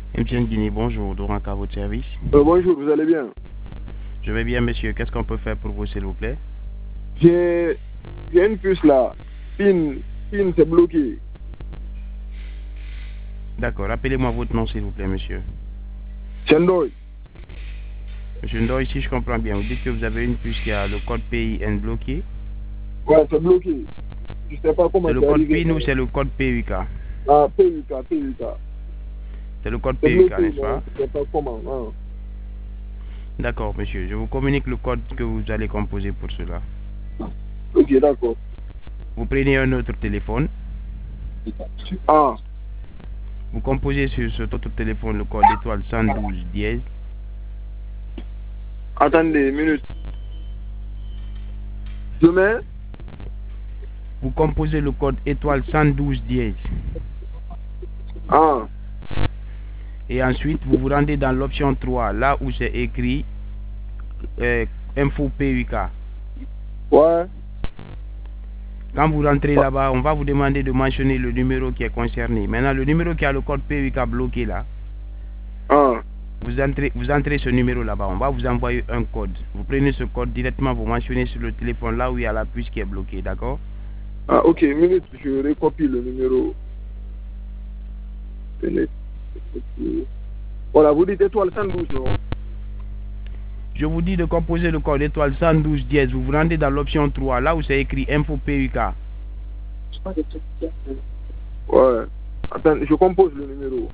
MTN Guinée, bonjour. Doranka à votre service. Bonjour, vous allez bien? Je vais bien, monsieur. Qu'est-ce qu'on peut faire pour vous, s'il vous plaît? J'ai une puce là. PIN, c'est bloqué. D'accord. Rappelez-moi votre nom, s'il vous plaît, monsieur. Chendoy. Monsieur Ndoye, si je comprends bien, vous dites que vous avez une puce qui a le code PIN bloqué. Ouais, c'est bloqué. Je sais pas comment C'est le c'est code arrivé. PIN ou c'est le code PUK? Ah, PUK, PUK. C'est le code C'est PUK, bloqué, n'est-ce pas? je sais pas comment. Hein. D'accord, monsieur. Je vous communique le code que vous allez composer pour cela. Ok, d'accord. Vous prenez un autre téléphone. Ah, Vous composez sur cet autre téléphone le code étoile 112 dièse. attendez, une minute. Demain? Vous composez le code étoile 112 dièse. Ah, Et ensuite, vous vous rendez dans l'option 3, là où c'est écrit Info PUK. ouais. Quand vous rentrez là-bas, on va vous demander de mentionner le numéro qui est concerné. Maintenant, le numéro qui a le code PUK bloqué là, Ah, vous entrez ce numéro là-bas. On va vous envoyer un code. Vous prenez ce code directement, vous mentionnez sur le téléphone là où il y a la puce qui est bloquée, d'accord? ah, ok, une minute, je recopie le numéro. Voilà, vous dites étoile 112, non? Je vous dis de composer le code étoile 112 dièse. Vous vous rendez dans l'option 3, là où c'est écrit Info PUK. Ouais. Attends, je compose le numéro.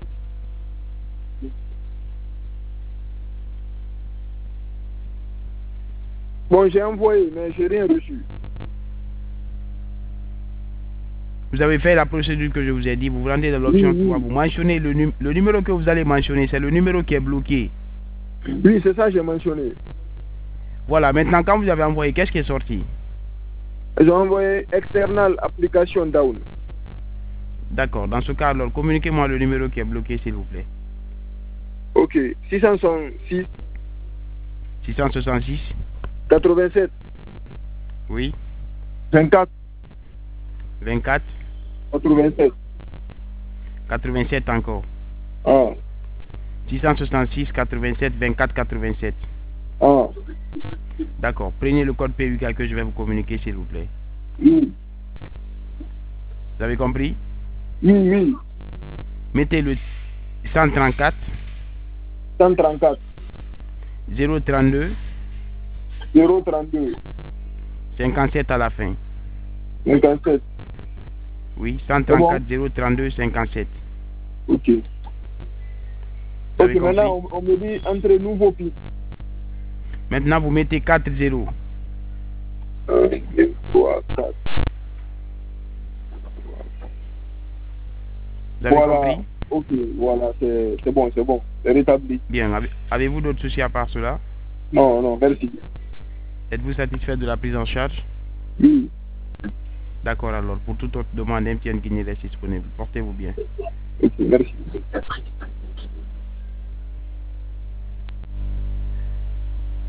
Bon, j'ai envoyé, mais j'ai rien reçu. Vous avez fait la procédure que je vous ai dit. Vous vous rendez dans l'option Oui, 3. oui. Vous mentionnez le numéro que vous allez mentionner. C'est le numéro qui est bloqué. Oui, c'est ça que j'ai mentionné. Voilà. Maintenant, quand vous avez envoyé, qu'est-ce qui est sorti? J'ai envoyé external application down. D'accord. Dans ce cas, alors, communiquez-moi le numéro qui est bloqué, s'il vous plaît. Ok. 666 666. 87 Oui. 24 24. 87. 87 encore. Ah. 666 87 24 87. Ah. D'accord. Prenez le code PUK que je vais vous communiquer, s'il vous plaît. Oui. Vous avez compris? Oui, oui. Mettez le 134 134 032 032 57 à la fin. 57. Oui, 134 032 57. Ok. Vous avez Ok, compris? maintenant on me dit entre nouveau PIN. Maintenant, vous mettez 4 0. 1, 2, 3, 4. Vous avez Voilà. compris? Ok, voilà, c'est bon, c'est bon. C'est rétabli. Bien. Avez-vous d'autres soucis à part cela? Non, non, merci. Êtes-vous satisfait de la prise en charge? Oui. D'accord, alors. Pour toute autre demande, MTN Guinée reste disponible. Portez-vous bien. Ok, merci.